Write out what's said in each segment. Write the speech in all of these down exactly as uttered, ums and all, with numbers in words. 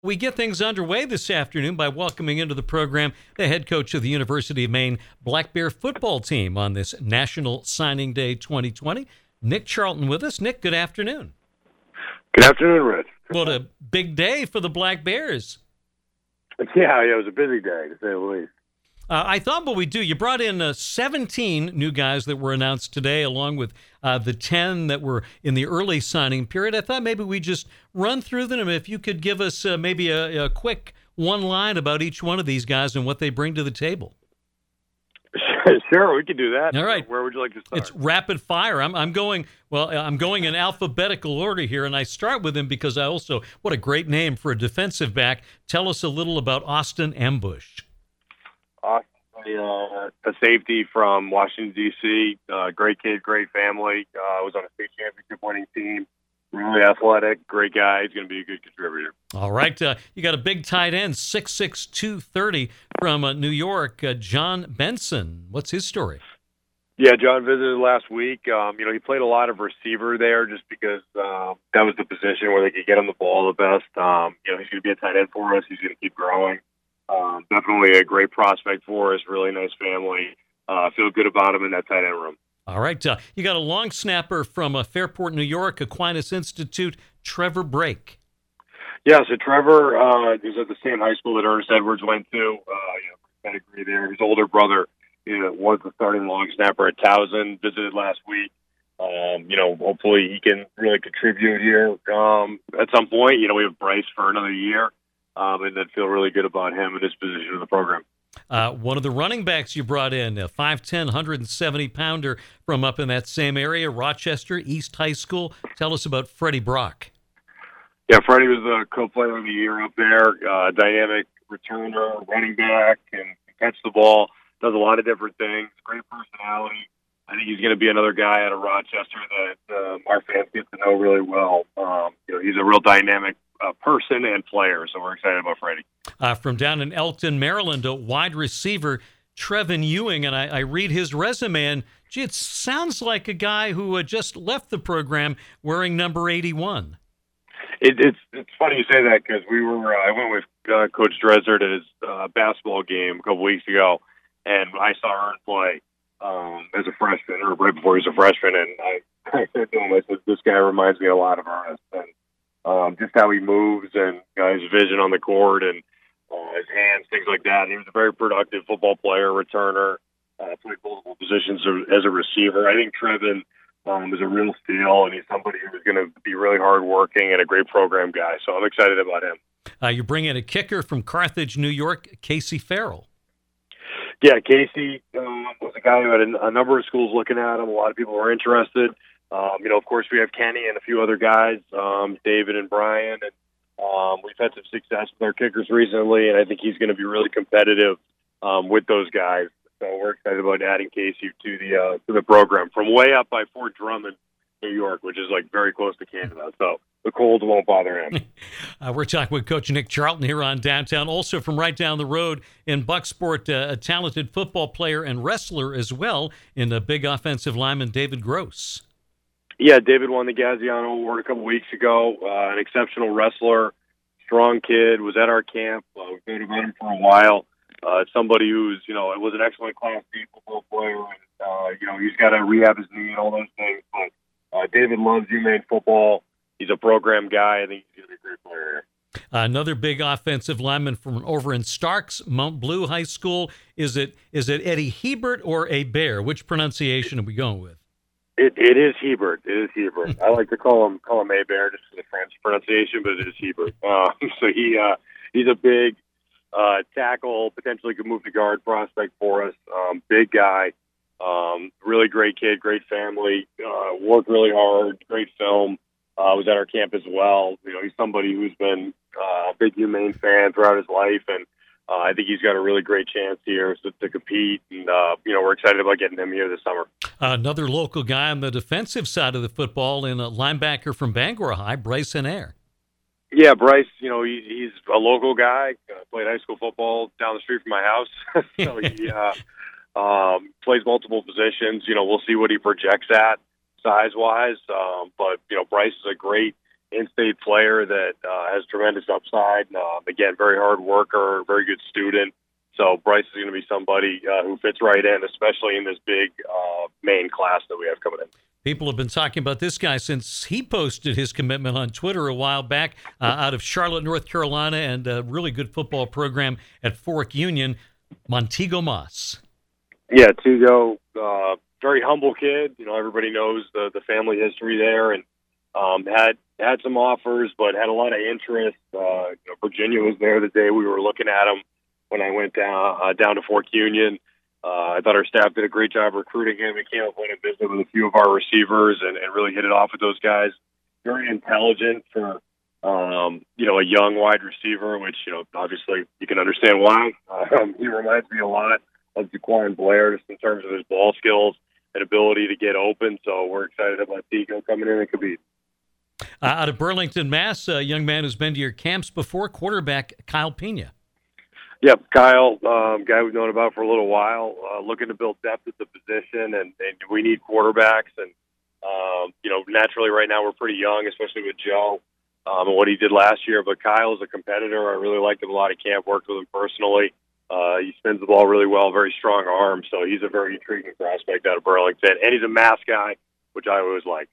We get things underway this afternoon by welcoming into the program the head coach of the University of Maine Black Bear football team on this National Signing Day twenty twenty. Nick Charlton with us. Nick, good afternoon. Good afternoon, Rich. What a big day for the Black Bears. Yeah, yeah, it was a busy day, to say the least. Uh, I thought what we'd do, you brought in uh, seventeen new guys that were announced today, along with uh, the ten that were in the early signing period. I thought maybe we just run through them. If you could give us uh, maybe a, a quick one line about each one of these guys and what they bring to the table. Sure, we could do that. All right. Where would you like to start? It's rapid fire. I'm, I'm going, well, I'm going in alphabetical order here, and I start with him because I also, what a great name for a defensive back. Tell us a little about Austin Ambush. Austin, uh, a safety from Washington, D C Uh, great kid, great family. Uh, was on a state championship winning team. Really athletic, great guy. He's going to be a good contributor. All right. Uh, you got a big tight end, six six, two thirty from uh, New York, uh, John Benson. What's his story? Yeah, John visited last week. Um, you know, he played a lot of receiver there just because um, that was the position where they could get him the ball the best. Um, you know, he's going to be a tight end for us. He's going to keep growing. Um, definitely a great prospect for us. Really nice family. Uh, feel good about him in that tight end room. All right. Uh, you got a long snapper from uh, Fairport, New York, Aquinas Institute, Trevor Brake. Yeah, so Trevor uh, is at the same high school that Ernest Edwards went to. Uh, you know, pedigree there. His older brother, you know, was the starting long snapper at Towson. Visited last week. Um, you know, hopefully he can really contribute here um, at some point. You know, we have Bryce for another year, um, and then feel really good about him and his position in the program. Uh, one of the running backs you brought in, a five ten, one seventy pounder from up in that same area, Rochester East High School. Tell us about Freddie Brock. Yeah, Freddie was the co-player of the year up there. Uh, dynamic returner, running back, and catch the ball. Does a lot of different things. Great personality. I think he's going to be another guy out of Rochester that uh, our fans get to know really well. Um, you know, he's a real dynamic uh, person and player, so we're excited about Freddie. Uh, from down in Elton, Maryland, a wide receiver, Trevin Ewing, and I, I read his resume, and gee, it sounds like a guy who uh, just left the program wearing number eighty-one. It, it's it's funny you say that because we were uh, I went with uh, Coach Dresser at his uh, basketball game a couple weeks ago, and I saw Ern play um, as a freshman, or right before he was a freshman, and I, I said to him, I said, this guy reminds me a lot of Ernest, and um, just how he moves and uh, his vision on the court and uh, his hands, things like that. He was a very productive football player, returner, uh, played multiple positions as a receiver. I think Trevin um, is a real steal, and he's somebody who's going to be really hardworking and a great program guy. So I'm excited about him. Uh, you bring in a kicker from Carthage, New York, Casey Farrell. Yeah, Casey um, was a guy who had a, a number of schools looking at him. A lot of people were interested. Um, you know, of course, we have Kenny and a few other guys, um, David and Brian, and um, we've had some success with our kickers recently, and I think he's going to be really competitive um, with those guys. So we're excited about adding Casey to the uh, to the program from way up by Fort Drummond, New York, which is like very close to Canada. So the cold won't bother him. uh, we're talking with Coach Nick Charlton here on Downtown. Also from right down the road in Bucksport, uh, a talented football player and wrestler as well in a big offensive lineman, David Gross. Yeah, David won the Gaziano Award a couple weeks ago. Uh, an exceptional wrestler, strong kid, was at our camp. Uh, we've known about him for a while. Uh, somebody who's, you know, it was an excellent Class D football player. And, uh, you know, he's got to rehab his knee and all those things. But uh, David loves UMaine football. He's a program guy. I think he's going to be a great player here. Another big offensive lineman from over in Starks, Mount Blue High School. Is it is it Eddie Hebert or a Bear? Which pronunciation are we going with? It it is Hebert. It is Hebert. I like to call him call him a Bear just for the French pronunciation, but it is Hebert. Uh, so he uh, he's a big uh, tackle, potentially could move to guard prospect for us. Um, big guy, um, really great kid, great family. Uh, worked really hard, great film. Uh, was at our camp as well. You know, he's somebody who's been uh, a big UMaine fan throughout his life, and uh, I think he's got a really great chance here to, to compete. And uh, you know, we're excited about getting him here this summer. Uh, another local guy on the defensive side of the football, and a linebacker from Bangor High, Bryson Air. Yeah, Bryce. You know, he, he's a local guy. Uh, played high school football down the street from my house, so he uh, um, plays multiple positions. You know, we'll see what he projects at size-wise. Um, but, you know, Bryce is a great in-state player that uh, has tremendous upside. Uh, again, very hard worker, very good student. So Bryce is going to be somebody uh, who fits right in, especially in this big uh, main class that we have coming in. People have been talking about this guy since he posted his commitment on Twitter a while back, uh, out of Charlotte, North Carolina, and a really good football program at Fork Union, Montego Moss. Yeah, Tigo, uh, very humble kid. You know, everybody knows the the family history there, and um, had had some offers, but had a lot of interest. Uh, you know, Virginia was there the day we were looking at him when I went down uh, down to Fork Union. Uh, I thought our staff did a great job recruiting him. He came up went and visited with a few of our receivers and, and really hit it off with those guys. Very intelligent for, um, you know, a young wide receiver, which, you know, obviously you can understand why. Um, he reminds me a lot of Jaquan Blair just in terms of his ball skills and ability to get open. So we're excited about Tigo coming in and Khabib. Uh, out of Burlington, Mass, a young man who's been to your camps before, quarterback Kyle Pena. Yep, Kyle, um, guy we've known about for a little while, uh, looking to build depth at the position, and, and we need quarterbacks. And, um, you know, naturally right now we're pretty young, especially with Joe um, and what he did last year. But Kyle is a competitor. I really liked him a lot at camp, worked with him personally. Uh, he spins the ball really well, very strong arm. So he's a very intriguing prospect out of Burlington. And he's a mass guy, which I always like.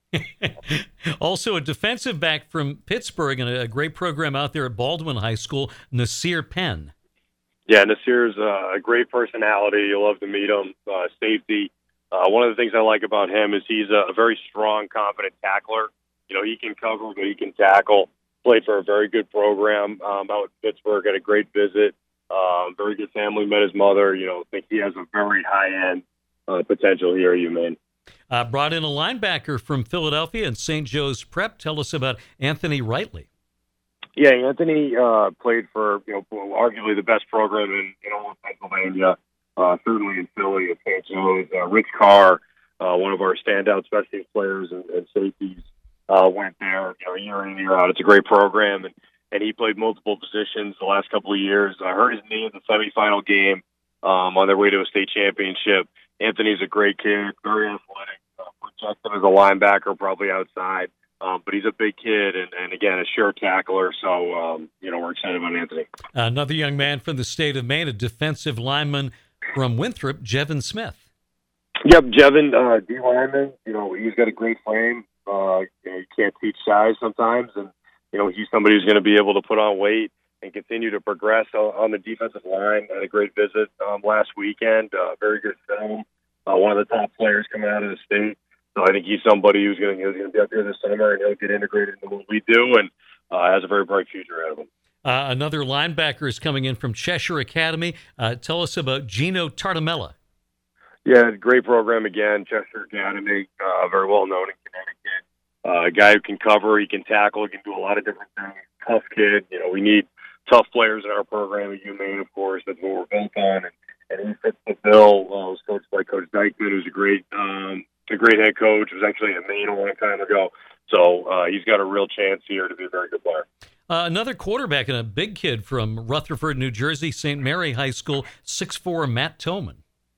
Also a defensive back from Pittsburgh and a great program out there at Baldwin High School, Nasir Penn. Yeah, Nasir's uh, a great personality. You'll love to meet him. Uh, safety. Uh, one of the things I like about him is he's a, a very strong, confident tackler. You know, he can cover, but he can tackle. Played for a very good program um, out in Pittsburgh. Had a great visit. Um, very good family. Met his mother. You know, think he has a very high-end uh, potential here at UMaine. Uh, brought in a linebacker from Philadelphia and Saint Joe's Prep. Tell us about Anthony Wrightley. Yeah, Anthony uh, played for, you know, arguably the best program in, in all of Pennsylvania, uh, certainly in Philly at Saint Joe's. Uh, Rich Carr, uh, one of our standout specialty players and, and safeties, uh, went there, you know, year in and year out. It's a great program, and, and he played multiple positions the last couple of years. I hurt his knee in the semifinal game um, on their way to a state championship. Anthony's a great kid, very athletic, uh, projected as a linebacker, probably outside. Um, but he's a big kid and, and, again, a sure tackler. So, um, you know, we're excited about Anthony. Another young man from the state of Maine, a defensive lineman from Winthrop, Jevin Smith. Yep, Jevin, uh, D lineman. You know, he's got a great frame. Uh, you know, you can't teach size sometimes. And, you know, he's somebody who's going to be able to put on weight and continue to progress on, on the defensive line. Had a great visit um, last weekend. Uh, very good film. Uh, one of the top players coming out of the state. So I think he's somebody who's going to be up here this summer, and he'll get integrated into what we do, and uh, has a very bright future ahead of him. Uh, another linebacker is coming in from Cheshire Academy. Uh, tell us about Gino Tartamella. Yeah, great program again, Cheshire Academy, uh, very well known in Connecticut. Uh, a guy who can cover, he can tackle, he can do a lot of different things. Tough kid. You know, we need tough players in our program at UMaine, of course. That's what we're built on, and, and he fits the bill. Uh, was coached by Coach Dykeman, who's a great um, a great head coach. Was actually at Maine a long time ago. So uh, he's got a real chance here to be a very good player. Uh, another quarterback and a big kid from Rutherford, New Jersey, Saint Mary High School, six foot four, Matt Toman.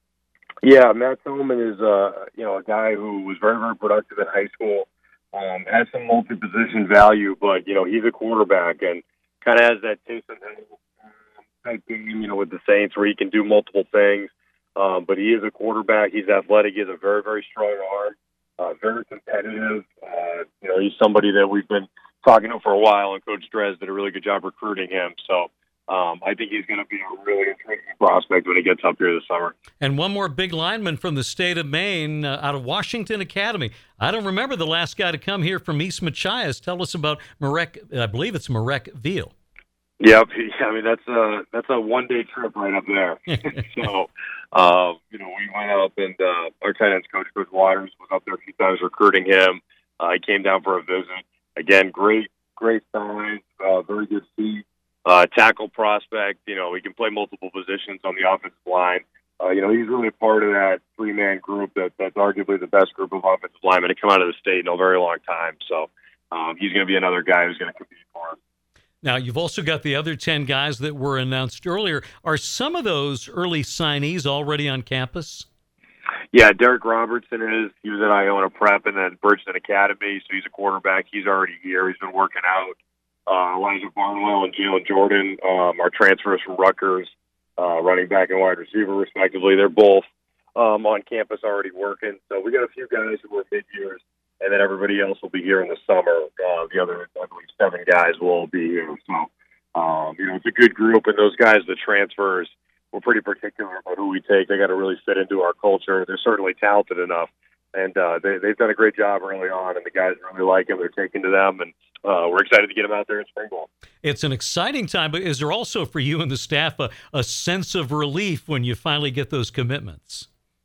Yeah, Matt Toman is uh, you know, a guy who was very, very productive in high school. Um, has some multi-position value, but, you know, he's a quarterback and kind of has that Taysom Hill type game, you know, with the Saints where he can do multiple things. Um, but he is a quarterback. He's athletic. He has a very, very strong arm, uh, very competitive. Uh, you know, he's somebody that we've been talking to for a while, and Coach Drez did a really good job recruiting him. So um, I think he's going to be a really intriguing prospect when he gets up here this summer. And one more big lineman from the state of Maine, uh, out of Washington Academy. I don't remember the last guy to come here from East Machias. Tell us about Marek, I believe it's Marek Veal. Yep, I mean that's a that's a one day trip right up there. so, uh, you know, we went up and uh, our tight ends coach, Coach Waters, was up there a few times recruiting him. Uh, he came down for a visit. Again, great, great size, uh, very good feet, uh, tackle prospect. You know, he can play multiple positions on the offensive line. Uh, you know, he's really a part of that three man group that that's arguably the best group of offensive linemen to come out of the state in a very long time. So, um, he's going to be another guy who's going to compete for us. Now, you've also got the other ten guys that were announced earlier. Are some of those early signees already on campus? Yeah, Derek Robertson is. He was at Iona Prep and then Bridgeton Academy, so he's a quarterback. He's already here. He's been working out. Uh, Elijah Barnwell and Jalen Jordan um, are transfers from Rutgers, uh, running back and wide receiver, respectively. They're both um, on campus already working. So we got a few guys who are mid-years, and then everybody else will be here in the summer. Uh, the other, I believe, seven guys will be here. So, um, you know, it's a good group, and those guys, the transfers, we're pretty particular about who we take. They got to really fit into our culture. They're certainly talented enough, and uh, they, they've done a great job early on, and the guys really like them. They're taking to them, and uh, we're excited to get them out there in spring ball. It's an exciting time, but is there also for you and the staff a, a sense of relief when you finally get those commitments?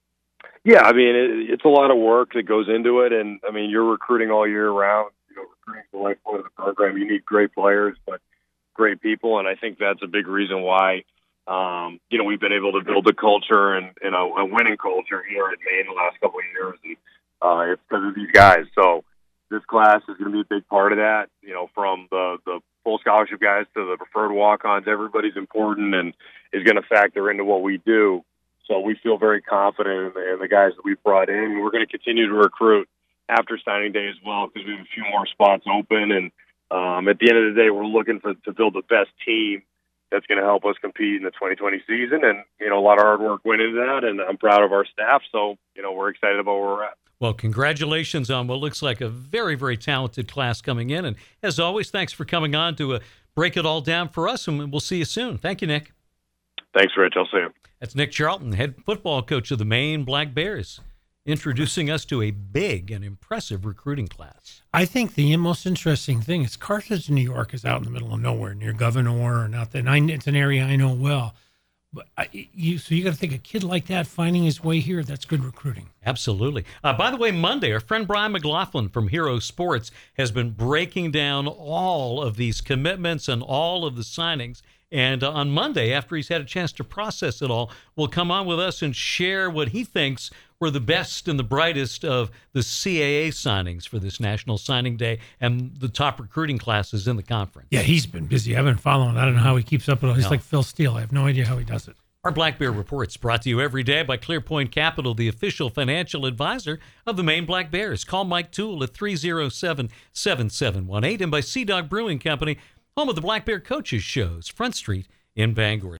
Yeah, I mean, it, it's a lot of work that goes into it, and, I mean, you're recruiting all year round. You know, recruiting is the lifeblood of the program. You need great players, but great people, and I think that's a big reason why Um, you know, we've been able to build a culture and, and a, a winning culture here at Maine the last couple of years. And, uh, it's because of these guys. So this class is going to be a big part of that, you know, from the, the full scholarship guys to the preferred walk-ons. Everybody's important and is going to factor into what we do. So we feel very confident in the, in the guys that we've brought in. We're going to continue to recruit after signing day as well because we have a few more spots open. And um, at the end of the day, we're looking for to build the best team that's going to help us compete in the twenty twenty season. And, you know, a lot of hard work went into that, and I'm proud of our staff. So, you know, we're excited about where we're at. Well, congratulations on what looks like a very, very talented class coming in. And as always, thanks for coming on to uh, break it all down for us, and we'll see you soon. Thank you, Nick. Thanks, Rich. I'll see you. That's Nick Charlton, head football coach of the Maine Black Bears, introducing us to a big and impressive recruiting class. I think the most interesting thing is Carthage, New York is out in the middle of nowhere near Governor and out there. And I, it's an area I know well. But I, you, so you got to think a kid like that finding his way here, that's good recruiting. Absolutely. Uh, by the way, Monday, our friend Brian McLaughlin from Hero Sports has been breaking down all of these commitments and all of the signings. And uh, on Monday, after he's had a chance to process it all, will come on with us and share what he thinks were the best and the brightest of the C A A signings for this National Signing Day and the top recruiting classes in the conference. Yeah, he's been busy. I've been following. I don't know how he keeps up with it. He's No. like Phil Steele. I have no idea how he does it. Our Black Bear Report's brought to you every day by ClearPoint Capital, the official financial advisor of the Maine Black Bears. Call Mike Toole at three oh seven, seven seven one eight, and by Sea Dog Brewing Company, home of the Black Bear Coaches Shows, Front Street in Bangor.